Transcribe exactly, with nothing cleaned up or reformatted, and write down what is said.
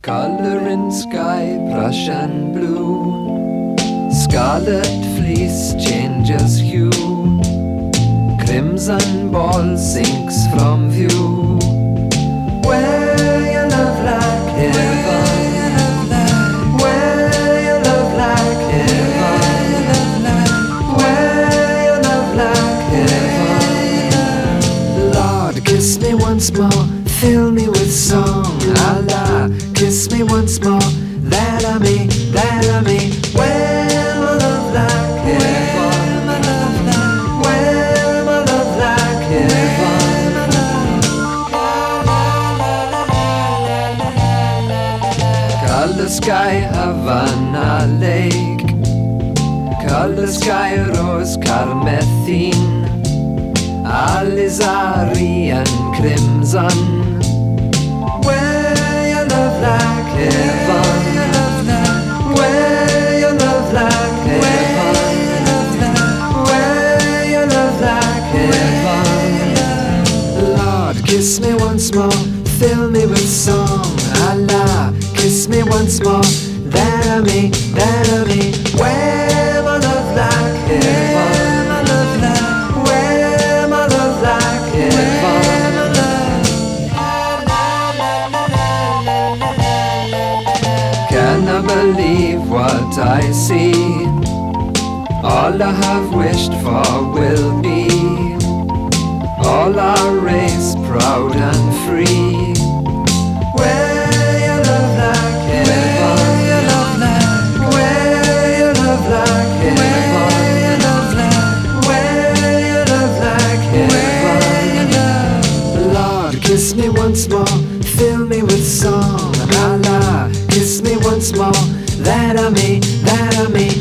Color in sky, Prussian blue. Scarlet fleece changes hue. Crimson ball sinks from view. Where your love like heaven. Where your love like heaven. Where your love like heaven. Lord, kiss me once more, fill me with song. Allah, kiss me once more, that I may, that I may. Where my love like heaven. Where my love like heaven. Color sky, Havana lake. Color sky, rose carmethine. Alizari and crimson. Where your love like heaven. Where your love like heaven. Where your love like heaven. Lord, kiss me once more, fill me with song. Allah, kiss me once more, that I may, that I may. Where my love like heaven. Where my love like heaven. Can I believe what I see? All I have wished for will be. All our race proud and free. Where your love like heaven. Where your love like heaven. Where your love like heaven. Lord, kiss me once more, fill me with song. Allah, kiss me once more, that I may, that I may.